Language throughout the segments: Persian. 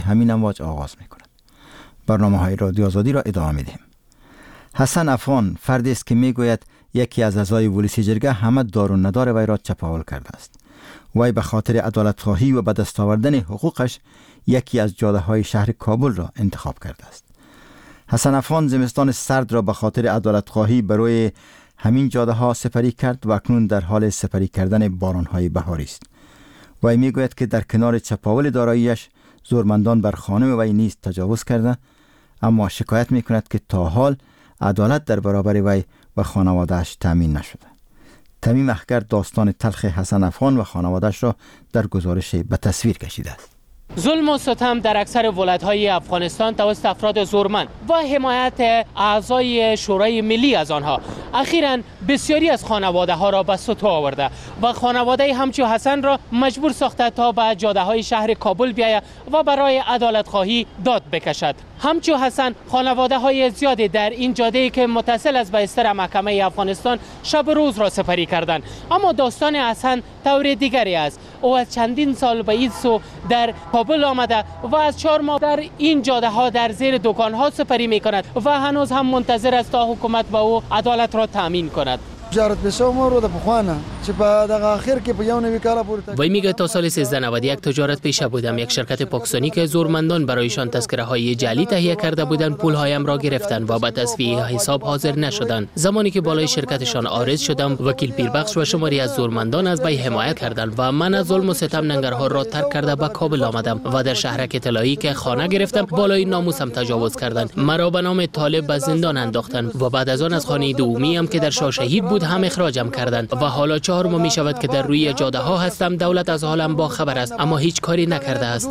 همین امواج آغاز می‌کند. برنامه‌های رادیو آزادی را ادامه می‌دهیم. حسن افغان فردی است که می‌گوید یکی از اعضای ولسی جرگه همه دار و ندار وی را چپاول کرده است. وی به خاطر عدالت‌خواهی و به دست آوردن حقوقش یکی از جاده‌های شهر کابل را انتخاب کرده است. حسن افغان زمستان سرد را به خاطر عدالت‌خواهی برای همین جاده‌ها سپری کرد و اکنون در حال سپری کردن باران‌های بهاری است. وی می‌گوید که در کنار چپاول داراییش زورمندان بر خانم وی نیز تجاوز کرده، اما شکایت می‌کند که تا حال عدالت در برابر وی و خانواده‌اش تامین نشده. تمیم اخگر داستان تلخ حسن افغان و خانواده‌اش را در گزارش به تصویر کشیده است. ظلم و ستم در اکثر ولایت‌های افغانستان توسط افراد زورمند و حمایت اعضای شورای ملی از آنها اخیراً بسیاری از خانواده‌ها را به سطوح آورده و خانواده همچو حسن را مجبور ساخته تا به جاده‌های شهر کابل بیاید و برای عدالت خواهی داد بکشد. همچو حسن خانواده‌های زیادی در این جاده‌ای که متصل است به استر محکمه افغانستان شب و روز را سپری کردند، اما داستان حسن طور دیگری است. او از چندین سال به این سو در کابل آمده و از 4 ماه در این جاده‌ها در زیر دکان‌ها سپری می‌کند و هنوز هم منتظر است تا حکومت به او عدالت را تامین کند. وی میگه تا سال 1391 تجارت پیشه بودم. یک شرکت پاکستانی که زورمندان برایشان تذکره های جعلی تهیه کرده بودند پول هایم را گرفتند و به تصفیه حساب حاضر نشدند. زمانی که بالای شرکتشان عارض شدم، وکیل پیربخش و شماری از زورمندان از وی حمایت کردند و من از ظلم و ستم ننگرهار را ترک کرده به کابل آمدم و در شهرک طلایی که خانه گرفتم بالای ناموسم تجاوز کردند. مرا به نام طالب به زندان انداختند و بعد از آن از خانه دومی هم که در شاه شهید بود هم اخراجم کردند و حالا 4 ماه می شود که در روی جاده ها هستم. دولت از حالم با خبر است اما هیچ کاری نکرده است.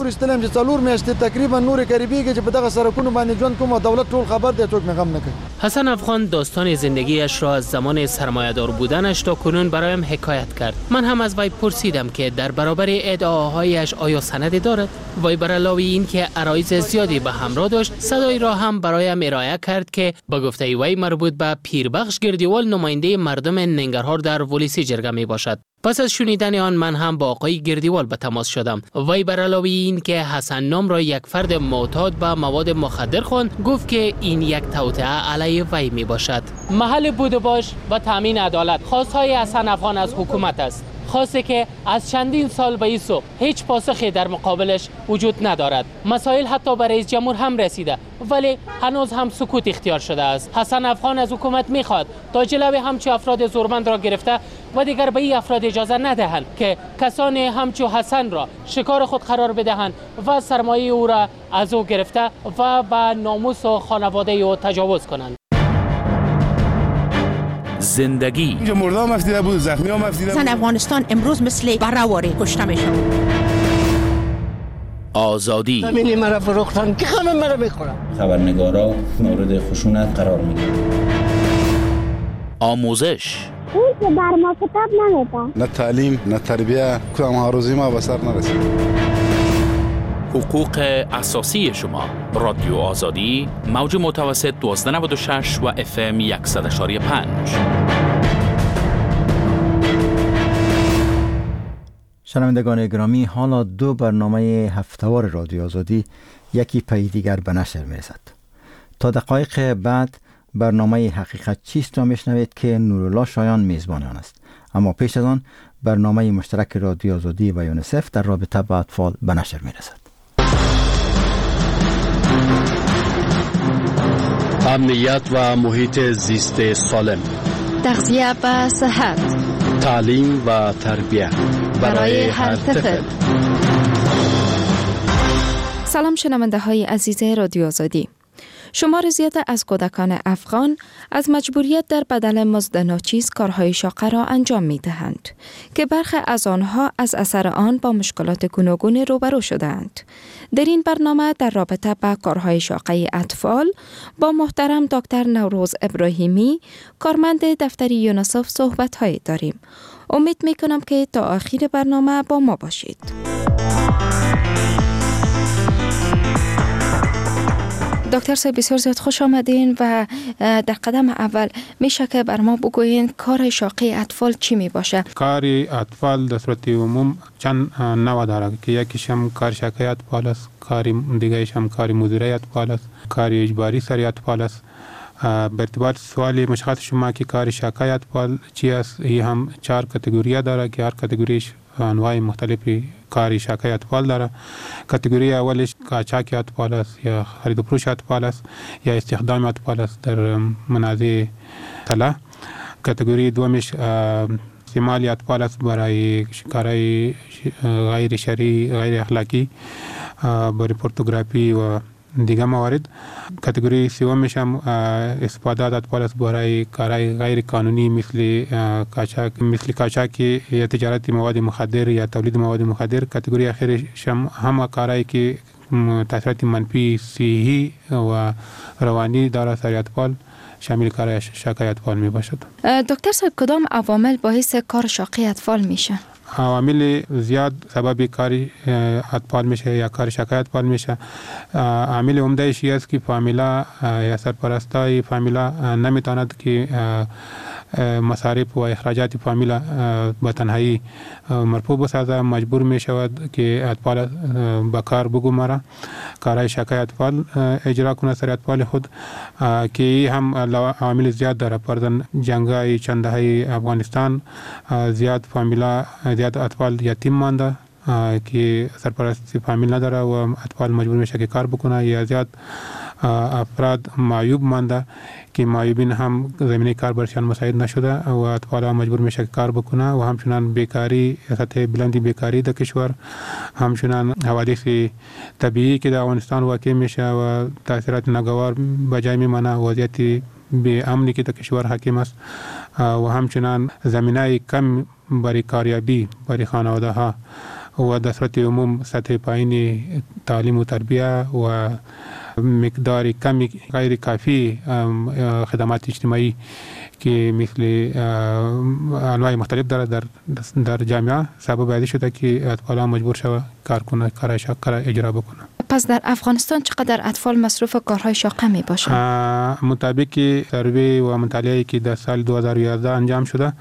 حسن افغان داستان زندگیش را از زمان سرمایه‌دار بودنش تا کنون برایم حکایت کرد. من هم از وی پرسیدم که در برابر ادعاهایش آیا سندی دارد. وی بر علاوه این که عرایض زیادی به همراه داشت، صدایی را هم برایم ارائه کرد که با گفته وی مربوط به پیربخش گردیوال نماینده مردم ننگرهار در ولسی جرگه می باشد. پس از شنیدن آن من هم با آقای گردیوال به تماس شدم. وی بر علاوه این که حسن نام را یک فرد معتاد به مواد مخدر خواند، گفت که این یک توطئه علیه وی می باشد. محل بود باش و تامین عدالت خواستهای حسن افغان از حکومت است، خواسته که از چندین سال به این سو هیچ پاسخی در مقابلش وجود ندارد. مسائل حتی به رئیس جمهور هم رسیده ولی هنوز هم سکوت اختیار شده است. حسن افغان از حکومت میخواد تا جلوی همچو افراد زورمند را گرفته و دیگر به این افراد اجازه ندهند که کسانی همچو حسن را شکار خود قرار بدهند و سرمایه او را از او گرفته و به ناموس و خانواده او تجاوز کنند. زندگی اینجا مرده هم افتیده بود، زخمی هم افتیده بود. زن افغانستان امروز مثل برآوری کشته میشه. آزادی همینی مرا فروختن که خانم مرا میخورم. خبرنگارا مورد خشونت قرار میگیرن. آموزش اون که بر ما کتاب نمیده. نه تعلیم نه تربیه، کدام هاروزی ما به سر نرسید. حقوق اساسی شما. رادیو آزادی، موج متوسط 1296 و FM 100.5. شنوندگان گرامی، حالا 2 برنامه هفتهوار رادیو آزادی یکی پی دیگر به نشر می‌رسد. تا دقایق بعد برنامه حقیقت چیست را میشنوید که نورالله شایان میزبان آن است. اما پیش از آن برنامه مشترک رادیو آزادی و یونیسف در رابطه با اطفال به نشر می‌رسد. امنیت و محیط زیست سالم، تغذیه و صحت، تعلیم و تربیت برای هر طفل. سلام شنونده های عزیز رادیو آزادی. شمار زیاد از کودکان افغان از مجبوریت در بدل مزد ناچیز کارهای شاقه را انجام می دهند که برخی از آنها از اثر آن با مشکلات گوناگون روبرو شدند. در این برنامه در رابطه با کارهای شاقه اطفال با محترم دکتر نوروز ابراهیمی، کارمند دفتر یونیسف صحبت‌هایی داریم. امید می کنم که تا آخر برنامه با ما باشید. دکتر صاحب بسیار زیاد خوش آمدین و در قدم اول میشه که بر ما بگوین کار شاقه اطفال چی می باشه؟ کار اطفال در صورت عموم چند نوع داره که یکیش هم کار شاقه اطفال است، کار دیگه‌ایش هم کار مدیره اطفال است، کار اجباری سری اطفال است. به ارتباط سوال مشخص شما که کار شاقه اطفال چی است، این هم 4 کاتگوری داره که هر کاتگوریش انواع مختلفی کار شاقه اطفال داره. کاتگوری اولش قاچاق اطفال است یا خرید و فروش اطفال است یا استخدام اطفال است در منازع طلا. کاتگوری دومش استعمال اطفال است برای کارهای غیر شرعی، غیر اخلاقی، برای پورنوگرافی و دیگه موارد. کاتگوری سومش هم استفاده از اطفال است برای کارهای غیر قانونی مثل قاچاق یا تجارت مواد مخدر یا تولید مواد مخدر. کاتگوری اخیرش هم کارهایی که تاثیرات منفی صحی و روانی دارد سر اطفال شامل کار شاقه اطفال می باشد. دکتر صاحب کدام عوامل باعث کار شاقه اطفال میشه؟ عوامل زیاد سبب کار اطفال میشه یا کار شاقه اطفال میشه. عامل عمده‌اش است که فامیلا یا سرپرستای فامیلا نمیتواند که مصارف و اخراجات فامیلا به تنهایی مرفوع بسازد، مجبور می شود که اطفال به کار بگماره، کارهای شاقه اطفال اجرا کنه سر اطفال خود که هم عوامل زیاد داره. پردن جنگای چند دهه افغانستان زیاد فامیلا زیاد اطفال یتیم مانده که سرپرستی فامیل نداره و اطفال مجبور میشه که کار بکنه، یا زیاد افراد معیوب مانده که معیوبین هم زمینه کار برشان مساعد نشده و اطفال مجبور میشه که کار بکنه. و همچنان بیکاری، سطح بلندی بیکاری در کشور، همچنان حوادث طبیعی که در افغانستان واقع میشه و تاثیرات ناگوار به جای میمانه، وضعیت به امنی که در کشور حاکم است و همچنان زمینه کم برای کاریابی برای خانواده ها و در صورت عموم سطح پایین تعلیم و تربیه و مقدار کمی غیر کافی خدمات اجتماعی که مثل انواع مختلف داره در جامعه سبب بعدی شده که اطفال مجبور شوند کار کنه، کار شاقه اجرا بکنه. پس در افغانستان چقدر اطفال مصروف کارهای شاقه می باشند؟ مطابق سروی و مطالعه‌ای که در سال 2011 انجام شده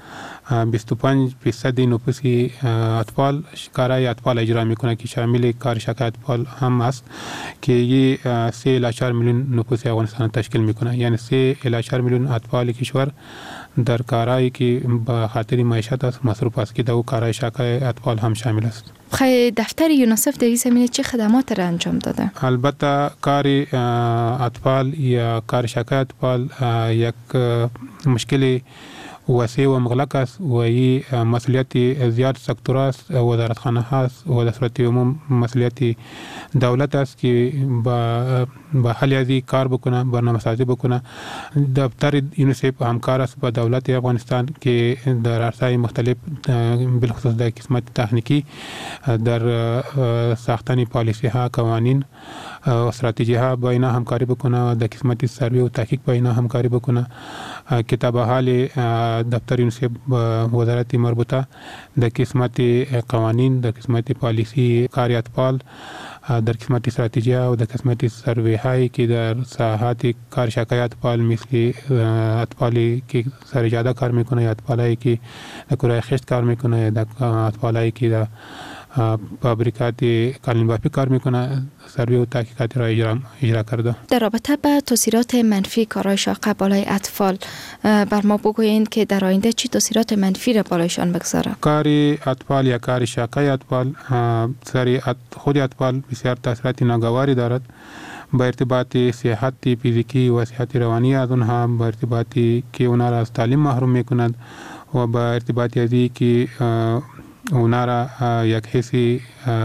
25% نفوس اطفال کارهای اطفال اجرا میکنه که شامل کار شاقه اطفال هم است که یہ 3.4 میلیون نفوس افغانستان تشکیل میکنه. یعنی 3.4 میلیون اطفال کشور در کارهایی که به خاطر معیشت است مصروف است که در کارهای شاقه اطفال هم شامل است. خیلی دفتر یونیسف در این زمینه چه خدمات را انجام داده؟ البته کار اطفال یا کار شاقه اطفال یک مشکل وسیع و مغلق است و این مسئولیت زیاد سکتور است، وزارتخانه هست و در صورت عموم مسئولیت دولت است که با حل از کار بکنه، برنامه‌سازی بکنه. دفتر یونیسف همکار است با دولت افغانستان که در عرصه‌های مختلف بالخصوص در قسمت تکنیکی در ساختن پالیسی ها، قوانین و استراتژی ها با اینا همکاری بکنه، در قسمت سروی و تحقیق با اینا همکاری بکنه. کتاب حال دفتر یونیسف وزارت مربوطه در قسمت قوانین، در قسمت پالیسی کار اطفال، در قسمت استراتژی و در قسمت سروی هایی که در ساحات کار شاقه اطفال مثل اطفالی که سرجاده کار میکنه یا اطفالی که در کره خشت کار میکنه یا در اطفالی که در فابریکات کالین بافی کار میکنه سروی و تحقیقات را اجرا کرده. در رابطه با تاثیرات منفی کارهای شاقه بالای اطفال بر ما بگویید که در آینده چی تاثیرات منفی را بالایشان بگذاره؟ کار اطفال یا کار شاقه اطفال سر خود اطفال بسیار تاثیرات ناگواری دارد با ارتباط صحت فیزیکی و صحت روانی از اونها، با ارتباطی که اونها را از تعلیم محروم میکند و با ارتباطی ازی که اونا را یک حسی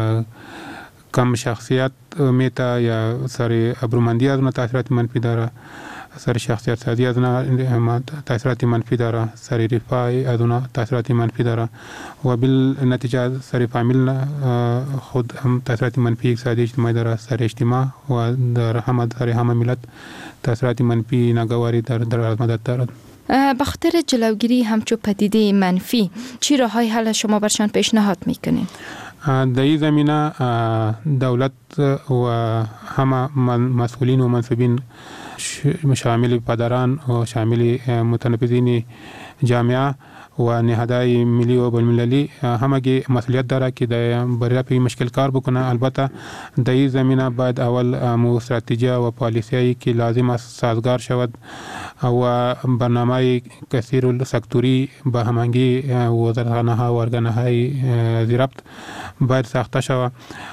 کم شخصیت میتا یا سر ابرومندی از اونها تاثیرات منفی داره، سر شخصیت سازی از اونها تاثیرات منفی داره، سر رفاه از اونها تاثیرات منفی داره و بالنتیجه سر فامیل خود هم تاثیرات منفی اقتصادی اجتماعی داره، سر اجتماع و در همه ملت تاثیرات منفی ناگواری در مدت دارد. به خاطر جلوگیری همچون پدیده منفی چی راههای حل شما برشان پیشنهاد میکنین؟ در این زمینه دولت و همه مسئولین و منصبین شامل پدران و شامل متنفذین جامعه و نهادهای ملی و بین‌المللی همگی مسئولیت داره که برای این مشکل کار بکنه. البته در این زمینه باید اول مو استراتژی و پالیسی‌ای که لازم است سازگار شود و برنامه کثیر السکتوری به هماهنگی وزارتخانه‌ها و ارگان‌های زیربط باید ساخته شود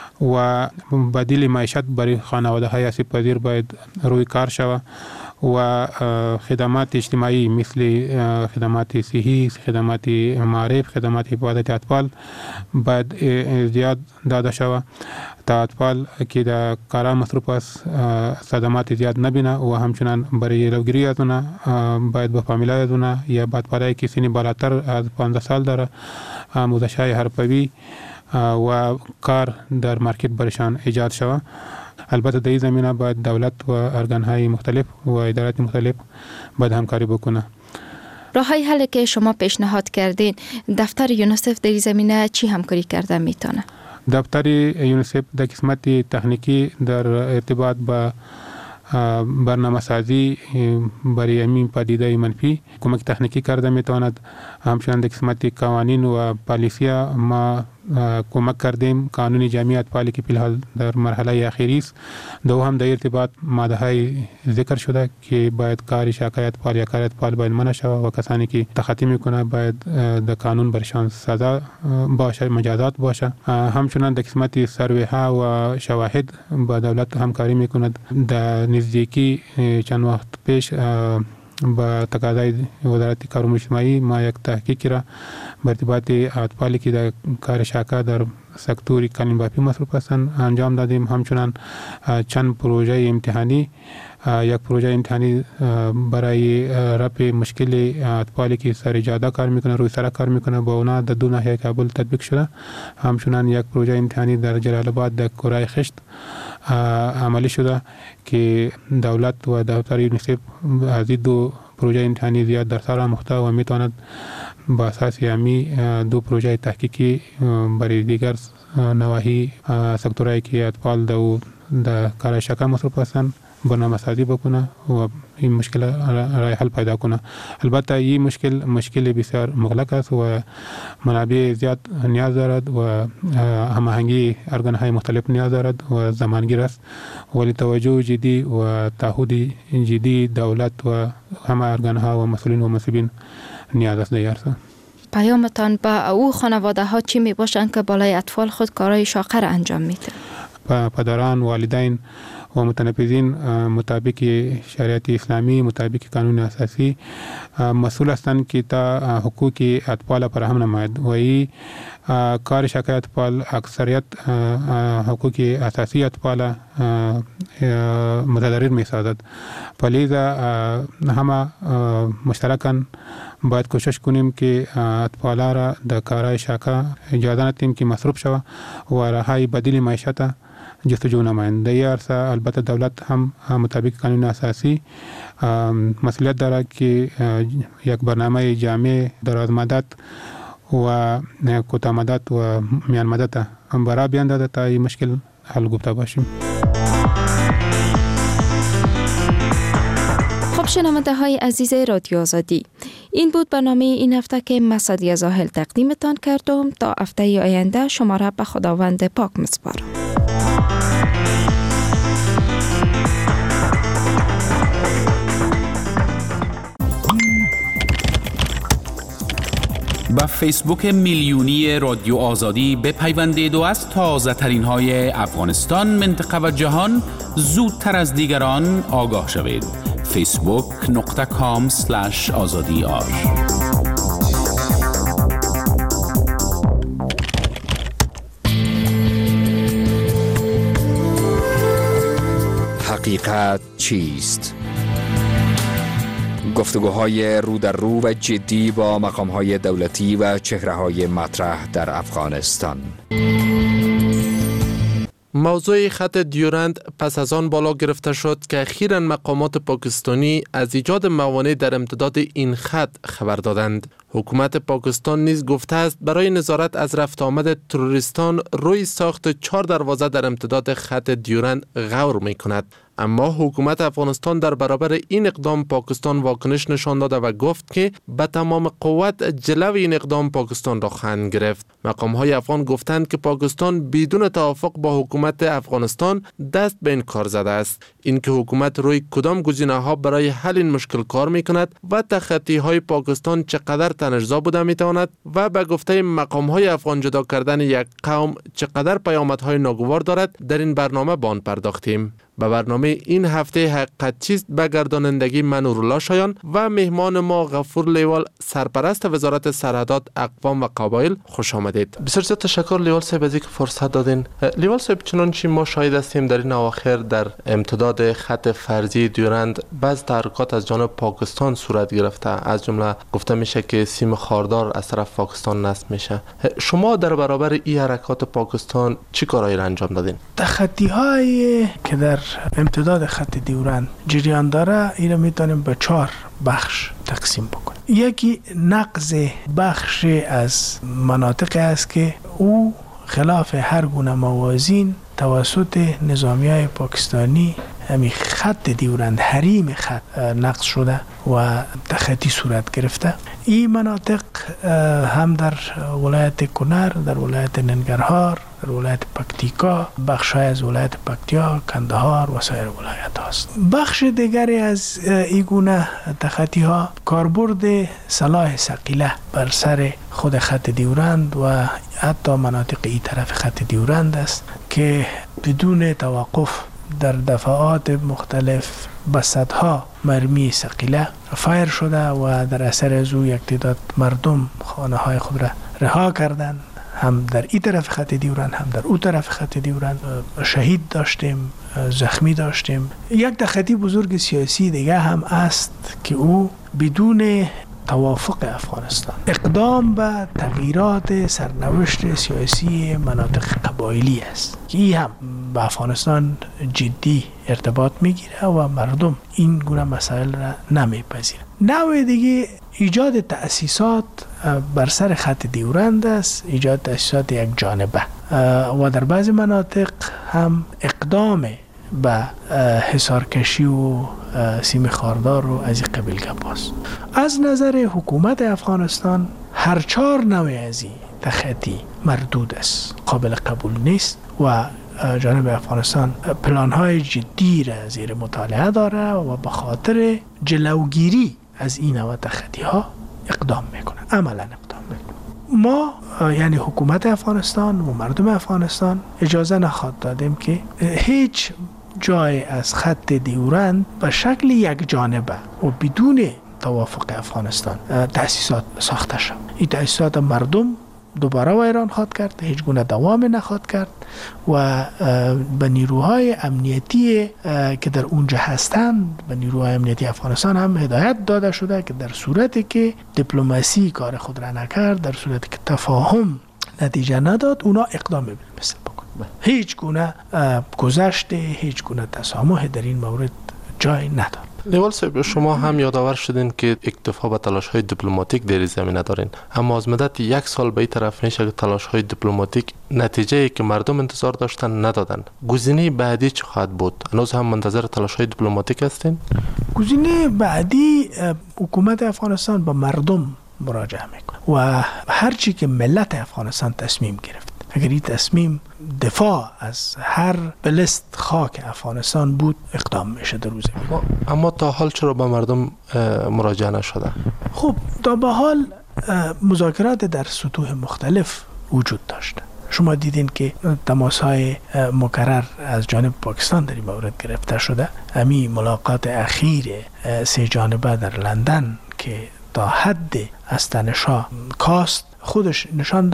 و بدیل معیشت برای خانواده‌های آسیب پذیر باید روی کار شود و خدمات اجتماعی مثل خدمات صحی، خدمات معارف، خدمات حفاظت اطفال باید زیاد داده شود تا اطفال که در کار مصروف است صدمات زیاد نبینه و همچنان برای جلوگیری از اونها باید به فامیلای از اونها یا بعد که سنی بالاتر از 15 سال داره آموزش‌های حرفه‌ای و کار در مارکت برشان ایجاد شود. البته در این زمینه باید دولت و ارگان‌های مختلف و ادارات مختلف باید همکاری بکنه. راه‌های حلی که شما پیشنهاد کردین، دفتر یونیسف در این زمینه چی همکاری کرده میتونه؟ دفتر یونیسف در قسمت تکنیکی در ارتباط با برنامه سازی برای این پدیده منفی کمک تکنیکی کرده میتواند. همچنان در قسمت قوانین و پالیسیا ما کمک کردیم. قانون جامعه اطفالی که فی‌الحال در مرحله اخیری است. دوم در ارتباط ماده‌های ذکر شده که باید کار شاکای اطفال یا کار اطفال باید منع شود و کسانی که تخطی میکنه باید در قانون برشان سزا باشه، مجازات باشه. همچنان در قسمت سروی ها و شواهد با دولت همکاری میکند. در نزدیکی چند وقت پیش با تقاضای وزارت کار و اجتماعی ما یک تحقیق را به ارتباط اطفالی که در کار شاکا در سکتور کالین بافی مصروف هستند انجام دادیم. همچنان چند پروژه امتحانی، یک پروژه امتحانی برای رفع مشکل اطفالی که سر جاده کار میکنه، روی سرک کار میکنه، با اونا در دو ناحیه کابل تطبیق شده. همچنان یک پروژه امتحانی در جلال آباد در کورای خشت عملی شده که دولت و دفتر یونیسف از این دو پروژه امتحانی زیاد در سر آموخته و میتواند با اساس همی دو پروژه تحقیقی برای دیگر نواحی سکتورهایی که اطفال در کار شاکا مصروف هستند برنامه سازی بکنه و این مشکل رای حل پیدا کنه. البته این مشکل بسیار مغلق است و منابع زیاد نیاز دارد و هماهنگی ارگان‌های مختلف نیاز دارد و زمانگیر است، ولی توجه جدی و تعهد جدی دولت و همه ارگان‌ها و مسئولین و مسئولین نیاز است در عرصه. پیامتان با او خانواده ها چی می باشند که بالای اطفال خود کارهای شاقه را انجام میده؟ پدران، والدین و متنفذین مطابق شریعت اسلامی، مطابق قانون اساسی مسئول هستند که تا حقوق اطفال فراهم نماید و این کار شاکه اطفال اکثریت حقوق اساسی اطفال متضرر می سازد. لذا همه مشترکاً باید کوشش کنیم که اطفال را در کارهای شاکه اجازه ندیم که مصروف شود و راههای بدیل معیشت جستجو نمایند. در این عرصه البته دولت هم مطابق قانون اساسی مسئولیت دارد که یک برنامه جامع دراز مدت و کوتاه مدت و میان مدت برای بیاندازد تا این مشکل حل گفته باشیم. خب شنونده های عزیز رادیو آزادی، این بود برنامه این هفته که مسعدی زاهل تقدیمتان کردم. تا هفته آینده شما را به خداوند پاک می‌سپارم. با فیسبوک میلیونی رادیو آزادی بپیوندید و از تازه ترین های افغانستان، منطقه و جهان زودتر از دیگران آگاه شوید. facebook.com/azadiar. حقیقت چیست؟ گفتگوهای رو در رو و جدی با مقام‌های دولتی و چهره‌های مطرح در افغانستان. موضوع خط دیورند پس از آن بالا گرفته شد که اخیراً مقامات پاکستانی از ایجاد موانع در امتداد این خط خبر دادند. حکومت پاکستان نیز گفته است برای نظارت از رفت آمد تروریستان روی ساخت 4 دروازه در امتداد خط دیورند غور می کند. اما حکومت افغانستان در برابر این اقدام پاکستان واکنش نشان داده و گفت که به تمام قوت جلو این اقدام پاکستان را خواهند گرفت. مقام‌های افغان گفتند که پاکستان بدون توافق با حکومت افغانستان دست به این کار زده است. اینکه حکومت روی کدام گزینه‌ها برای حل این مشکل کار می‌کند و تخطی‌های پاکستان چقدر تنش‌زا بوده می‌تواند و به گفته مقام‌های افغان جدا کردن یک قوم چقدر پیامدهای ناگوار دارد در این برنامه به آن پرداختیم. به برنامه این هفته حقیقت چیست به گردانندگی من نورالله شایان و مهمان ما غفور لیوال سرپرست وزارت سرحدات اقوام و قبایل خوش آمدید. بسیار زیاد تشکر لیوال صاحب از اینکه فرصت دادین. لیوال صاحب چنانچه ما شاهد هستیم در این اواخر در امتداد خط فرضی دیورند بعض تحرکات از جانب پاکستان صورت گرفته، از جمله گفته میشه که سیم خاردار از طرف پاکستان نصب میشه. شما در برابر این حرکات پاکستان چی کارایی را انجام دادین؟ تخطی‌های که در امتداد خط دیورند جریان داره این رو میتونیم به 4 بخش تقسیم بکنیم. یکی نقض بخش از مناطق است که او خلاف هر گونه موازین توسط نظامیای پاکستانی همین خط دیورند حریم خط نقض شده و تخطی صورت گرفته. این مناطق هم در ولایت کنر، در ولایت ننگرهار، در ولایت پکتیکا، بخشای از ولایت پکتیا، کندهار و سایر ولایت هاست. بخش دیگری از این گونه تخطی ها کاربرد سلاح ثقیله بر سر خود خط دیورند و حتی مناطق این طرف خط دیورند است که بدون توقف در دفعات مختلف به صدها مرمی ثقیله فایر شده و در اثر از او یک تعداد مردم خانه های خود را رها کردند. هم در این طرف خط دیورند هم در اون طرف خط دیورند شهید داشتیم، زخمی داشتیم. یک تخطی بزرگ سیاسی دیگه هم است که او بدون توافق افغانستان اقدام به تغییرات سرنوشت سیاسی مناطق قبایلی است که این هم به افغانستان جدی ارتباط میگیره و مردم این گونه مسائل را نمیپذیرند. نوع دیگه ایجاد تأسیسات بر سر خط دیورند است، ایجاد تأسیسات یک جانبه و در بعض مناطق هم اقدام به حصارکشی و سیم خاردار و از این قبیل گپاست. از نظر حکومت افغانستان هر 4 نوع از این تخطی مردود است، قابل قبول نیست و جانب افغانستان پلان‌های جدی را زیر مطالعه داره و به خاطر جلوگیری از این نوع تخطی‌ها اقدام میکنه، عملاً اقدام میکنه. ما یعنی حکومت افغانستان و مردم افغانستان اجازه نخواهد دادیم که هیچ جای از خط دیورند به شکل یک جانبه و بدون توافق افغانستان تأسیسات ساخته شد. این تأسیسات مردم دوباره ویران خواهد کرد، هیچ گونه دوام نخواهد کرد و به نیروهای امنیتی که در اونجا هستند، به نیروهای امنیتی افغانستان هم هدایت داده شده که در صورتی که دیپلماسی کار خود را نکرد، در صورتی که تفاهم نتیجه نداد، اونا اقدام مثل بکن. هیچ گونه گذشت، هیچ گونه تسامح در این مورد جای ندارد. لیوال صاحب، شما هم یادآور شدین که اکتفا به تلاش‌های دیپلماتیک در این زمینه دارین، اما از مدت 1 سال به این طرف میشه که تلاش‌های دیپلماتیک نتیجه‌ای که مردم انتظار داشتن ندادن. گزینه بعدی چه خواهد بود؟ هنوز هم منتظر تلاش‌های دیپلماتیک هستین؟ گزینه بعدی حکومت افغانستان به مردم مراجعه میکنه و هر چی که ملت افغانستان تصمیم گرفت، اگر این تصمیم دفاع از هر بلست خاک افغانستان بود، اقدام میشه در روز. اما تا حال چرا به مردم مراجعه نشده؟ خب تا به حال مذاکرات در سطوح مختلف وجود داشته. شما دیدین که تماس‌های مکرر از جانب پاکستان در این مورد گرفته شده. همین ملاقات اخیر 3 جانبه در لندن که تا حد از تنش‌ها کاست، خودش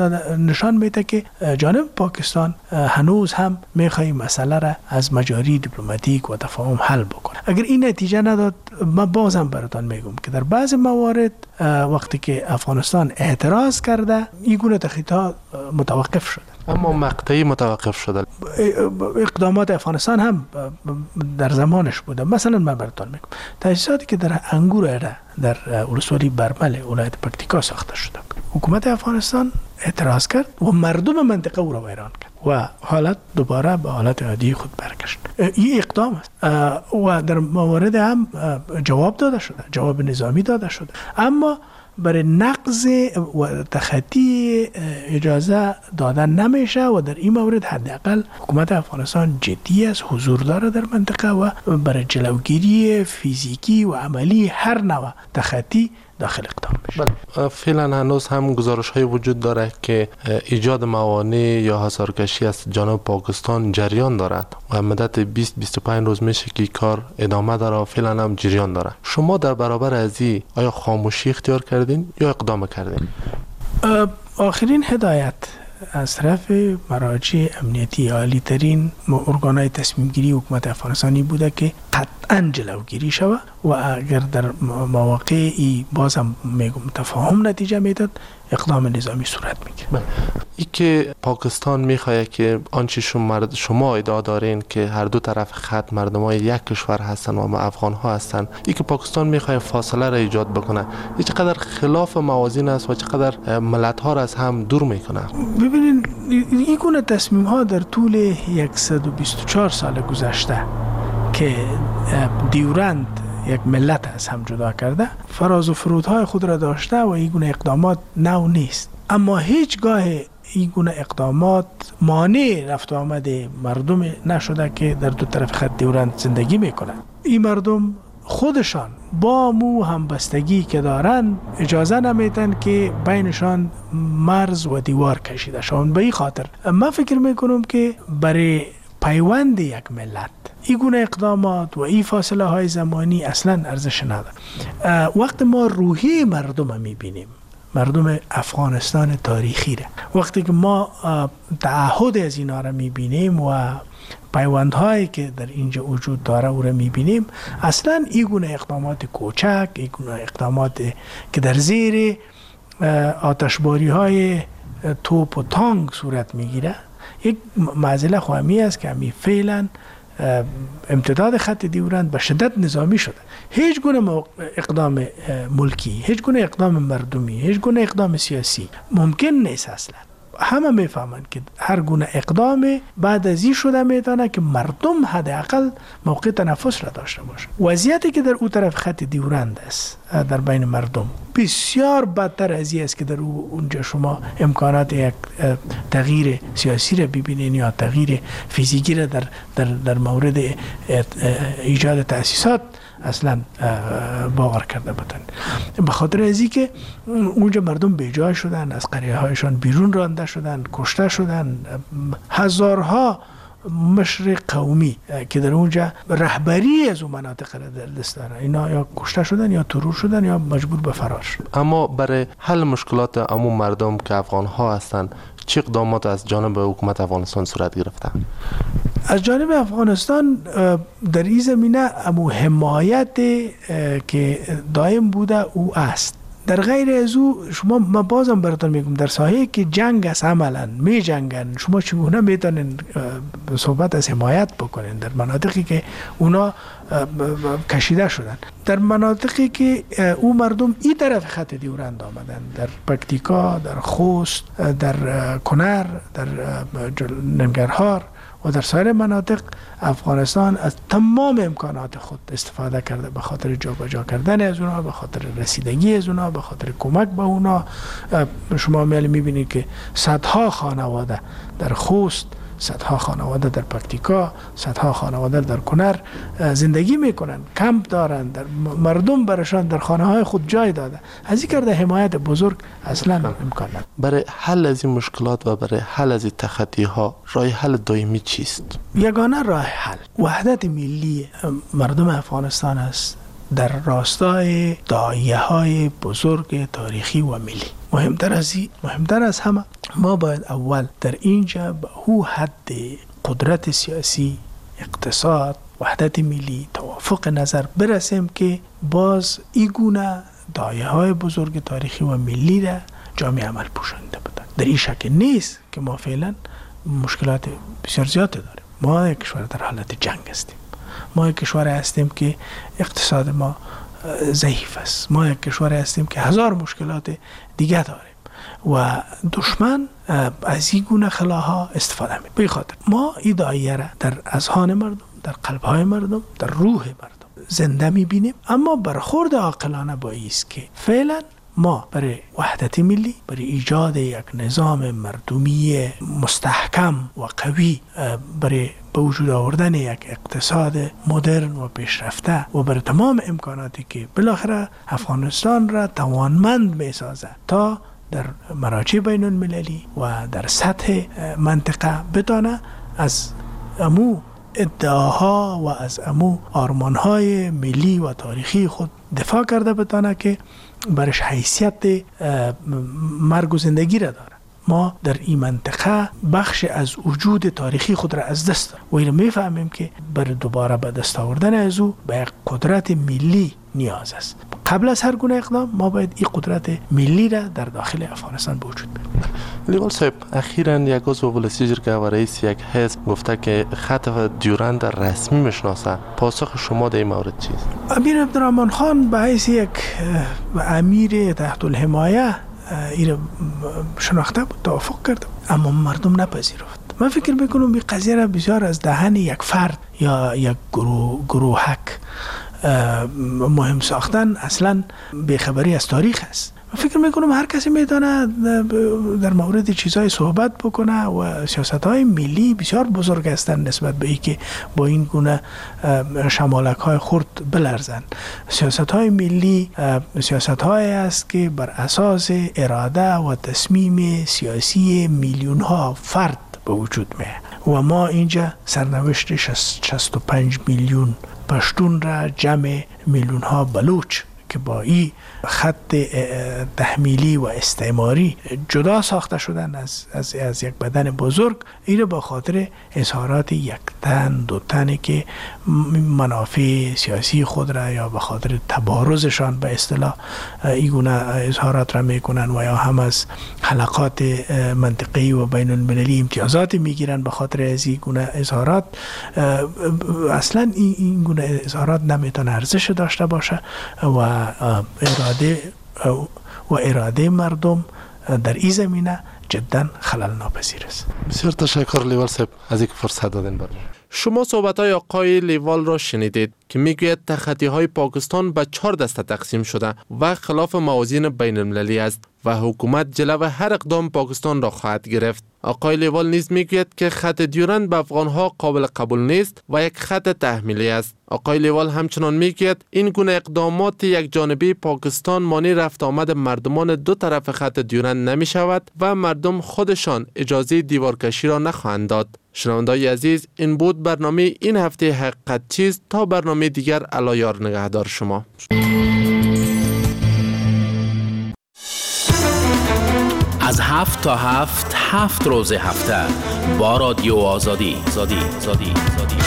نشان میده که جانب پاکستان هنوز هم میخواد مسئله را از مجاری دیپلماتیک و تفاهم حل بکنه. اگر این نتیجه نداد، من بازم براتون میگم که در بعض موارد وقتی که افغانستان اعتراض کرده، این گونه تخطی‌ها متوقف شده. اما مقطعی متوقف شده. اقدامات افغانستان هم در زمانش بوده. مثلا من براتون میگم تاسیساتی که در انگور در ولسوالی برمل ولایت پکتیکا ساخته شده، حکومت افغانستان اعتراض کرد و مردم منطقه او را ویران کرد و حالت دوباره به حالت عادی خود برگشت. این اقدام است و در موارد هم جواب داده شده، جواب نظامی داده شده، اما برای نقض و تخطی اجازه دادن نمیشه و در این مورد حداقل حکومت افغانستان جدی است، حضور داره در منطقه و برای جلوگیری فیزیکی و عملی هر نوع تخطی داخل اقدام میشه. فعلا هنوز هم گزارش های وجود داره که ایجاد موانع یا حصارکشی از جانب پاکستان جریان دارد و مدت 20-25 روز میشه که کار ادامه داره و فعلا هم جریان داره. شما در برابر از این آیا خاموشی اختیار کردین یا اقدام کردین؟ آخرین هدایت از طرف مراجع امنیتی عالی ترین ارگانهای تصمیم گیری حکومت افغانستانی بوده که قطعا جلوگیری شود و اگر در مواقعی باز هم میگم تفاهم نتیجه میداد اقدام نظامی صورت میگیره. ای که پاکستان میخواد که آنچه شما ادعا دارین که هر دو طرف خط مردمای یک کشور هستن و ما افغان ها هستن، ای که پاکستان میخواد فاصله را ایجاد بکنه، این چقدر خلاف موازین است و چقدر ملت ها را از هم دور میکنه. ببینین این گونه تصمیم ها در طول 124 سال گذشته که دیورند یک ملت از هم جدا کرده فراز و فرودهای خود را داشته و این گونه اقدامات نو نیست، اما هیچگاه این گونه اقدامات مانع رفت و آمد مردم نشده که در دو طرف خط دیورند زندگی میکنن. این مردم خودشان با مو همبستگی که دارن اجازه نمیتن که بینشان مرز و دیوار کشیده شون. به این خاطر من فکر میکنم که برای پیوند یک ملت این گونه اقدامات و این فاصله های زمانی اصلا ارزش نداره. وقت ما روحی مردم میبینیم، مردم افغانستان تاریخی را، وقتی که ما تعهد از اینا را میبینیم و پیوندهایی که در اینجا وجود داره او را میبینیم، اصلا این گونه اقدامات کوچک، این گونه اقدامات که در زیر آتشباری های توپ و تانک صورت میگیره، یک معضله خواهمی است که همی فعلا امتداد خط دیورند به شدت نظامی شده. هیچ گونه اقدام ملکی، هیچ گونه اقدام مردمی، هیچ گونه اقدام سیاسی ممکن نیست. اصلا همه میفهمند که هر گونه اقدام بعد از این شده میتونه که مردم حداقل موقع تنفس را داشته باشه. وضعیتی که در اون طرف خط دیورند است در بین مردم بسیار بدتر از این است که در اونجا شما امکانات یک تغییر سیاسی را ببینین یا تغییر فیزیکی را در مورد ایجاد تأسیسات اصلا باور کرده بودن. به خاطر ازی که اونجا مردم بیجای شدن، از قریه هایشان بیرون رانده شدن، کشته شدن. هزارها مشر قومی که در اونجا رهبری از اون مناطق را در دست داره، اینا یا کشته شدن یا ترور شدن یا مجبور به فرار شدن. اما برای حل مشکلات عموم مردم که افغان ها هستند چه اقدامات از جانب حکومت افغانستان صورت گرفته؟ از جانب افغانستان در این زمینه حمایت که دائم بوده او است. در غیر از او شما ما بازم براتون میگم در ساحه که جنگ است عملا می جنگن، شما چگونه میتونین صحبت از حمایت بکنین در مناطقی که اونا کشیده شدن، در مناطقی که او مردم این طرف خط دیورند آمدن، در پکتیکا، در خوست، در کنر، در ننگرهار و در سایر مناطق افغانستان از تمام امکانات خود استفاده کرده به خاطر جابجا کردن از اونا، به خاطر رسیدگی از اونا، به خاطر کمک به اونا. شما میبینید که صدها خانواده در خوست، صدها خانواده در پکتیکا، صدها خانواده در کنر زندگی میکنن، کمپ دارن، در مردم برشان در خانه های خود جای داده. از این کرده حمایت بزرگ اصلا امکان نداره. برای حل از این مشکلات و برای حل از این تخطی ها راه حل دائمی چیست؟ یگانه راه حل وحدت ملی مردم افغانستان است در راستای داعیه‌های بزرگ تاریخی و ملی. مهمتر از همه ما باید اول در اینجا به او حد قدرت سیاسی، اقتصاد، وحدت ملی، توافق نظر برسیم که باز این گونه داعیه‌های بزرگ تاریخی و ملی را جامعه عمل پوشانده بدن. در این شک نیست که ما فعلا مشکلات بسیار زیاد داریم. ما یک کشور در حالت جنگ هستیم. ما یک کشور هستیم که اقتصاد ما ضعیف است. ما یک کشور هستیم که هزار مشکلات دیگه داریم و دشمن از این گونه خلاها استفاده می‌کنه. به خاطر ما این داعیه را در اذهان مردم، در قلب‌های مردم، در روح مردم زنده می‌بینیم، اما برخورد عاقلانه با است که فعلا ما برای وحدت ملی، برای ایجاد یک نظام مردمی مستحکم و قوی، برای به وجود آوردن یک اقتصاد مدرن و پیشرفته و برای تمام امکاناتی که بالاخره افغانستان را توانمند می‌سازد تا در مراجع بین المللی و در سطح منطقه بتانه از امو ادعاها و از امو آرمانهای ملی و تاریخی خود دفاع کرده بتانه که برش حیثیت مرگ و زندگی را داره. ما در این منطقه بخش از وجود تاریخی خود را از دست داریم و این میفهمیم که برای دوباره به دست آوردن از او به یک قدرت ملی نیاز است. قبل از هر گونه اقدام ما باید این قدرت ملی را در داخل افغانستان به وجود بیاریم. لیوال صاحب، اخیراً یک عضو ولسی جرگه و رئیس یک حزب گفته که خط دیورند رسمی میشناسه. پاسخ شما در این مورد چیست؟ امیر عبدالرحمن خان به حیث یک امیر تحت الحمایه این شناخته بود، توافق کرد، اما مردم نپذیرفت. من فکر میکنم این قضیه را بسیار از دهن یک فرد یا یک گروهک مهم ساختن اصلا بیخبری از تاریخ است. من فکر میکنم هر کسی میتونه در مورد چیزهای صحبت بکنه و سیاستهای ملی بسیار بزرگ هستند نسبت به اینکه با این گونه شمالک های خرد بلرزن. سیاستهای ملی سیاستهایی است که بر اساس اراده و تصمیم سیاسی میلیون ها فرد به وجود میاد و ما اینجا سرنوشت 65 میلیون پشتون را جمع میلیون ها بلوچ که با این خط تحمیلی و استعماری جدا ساخته شدن از یک بدن بزرگ، این با خاطر اظهارات یک تن دو تنی که منافع سیاسی خود را یا به خاطر تبارزشان به اصطلاح این گونه اظهارات را میکنن و یا هم از حلقات منطقه‌ای و بین المللی امتیازات میگیرن به خاطر از این گونه اظهارات. اصلا این گونه اظهارات نمیتونه ارزش داشته باشه و اراده مردم در این زمینه جدا خلل ناپذیر است. بسیار تشکر لیوال صاحب از اینکه فرصت دادین برام. شما صحبت‌های آقای لیوال را شنیدید که میگوید تخطی‌های پاکستان به 4 دسته تقسیم شده و خلاف موازین بین المللی است و حکومت جلو هر اقدام پاکستان را خواهد گرفت. آقای لیوال نیز میگوید که خط دیورند به افغانها قابل قبول نیست و یک خط تحمیلی است. آقای لیوال همچنان میگوید این گونه اقدامات یک جانبی پاکستان مانع رفت آمد مردمان دو طرف خط دیورند نمی شود و مردم خودشان اجازه دیوارکشی را نخواهند داد. شنوندگان عزیز، این بود برنامه این هفته حقیقت چیست. تا برنامه دیگر الله یار نگهدار شما. از 7 تا 7 روز هفته با رادیو آزادی.